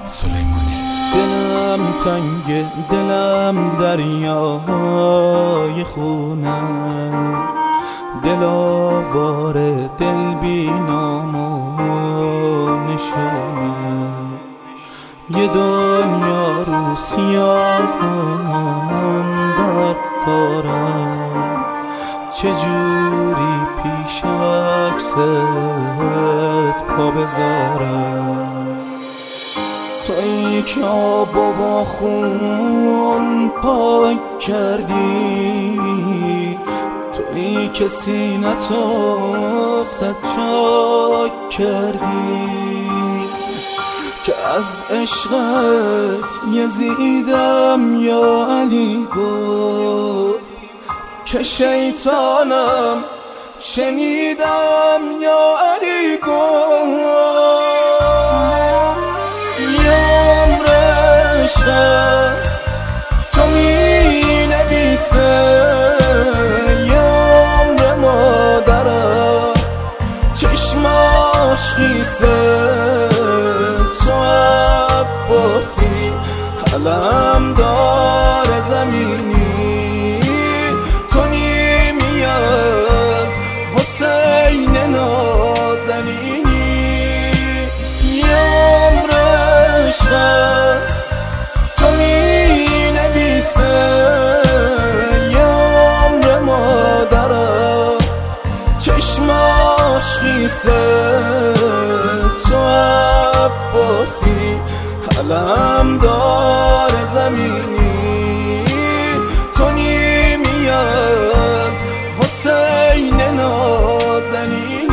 سلیمانی. دلم تنگ، دلم دریای خونه، دل آواره، دل بی نام و نشونه، یه دنیا رو سیاهم درد دارم، چجوری پیش عکست پا بذارم. تویی که آب و با خون پاک کردی، تویی که سینه‌تو سجاک کردی، که از عشقت یزیدم یا علی گفت، که شیطانم شنیدم یا علی گفت. تو می نویسه یا عمر مادرم، چشماش خیسه، تو عباسی علم دار زمینی، تو نیمی از حسین نازنینی. یا عمر عشقم تو می نویسه یا عمر مادرم، چشماش خیسه، تو عباسی علم دار زمینی، تو نیمی از حسین نازنینی.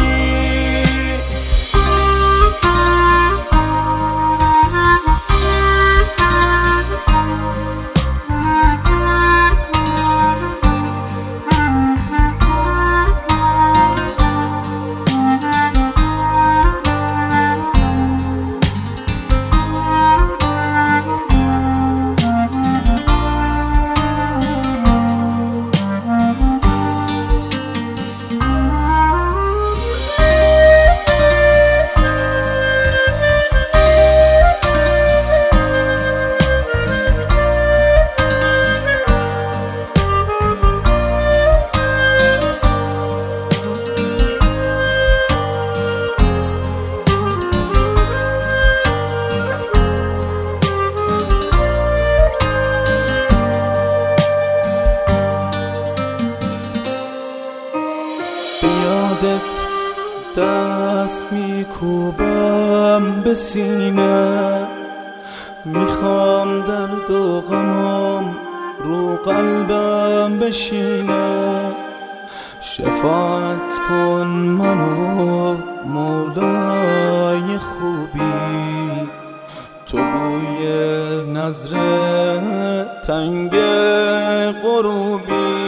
دست میکوبم به سینه، میخوام درد و غمام رو قلبم بشینه. شفاعت کن منو مولای خوبی، تو بوی نظر تنگ غروبی.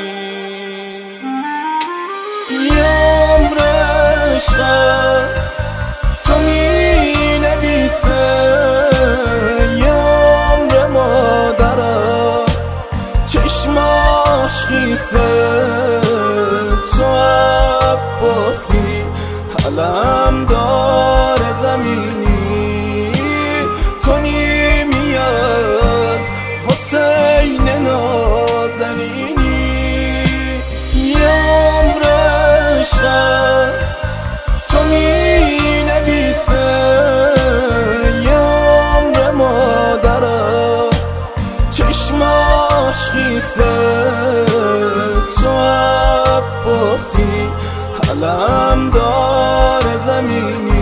تو می نویسه یا عمر مادرم، چشماش خیسه، تو عباسی علم دار زمینی، تو نیمی از حسین نازنینی. یا عمر عشقم تو می نویسه یا عمر مادرم، چشماش خیسه، تو عباسی علم دار زمینی.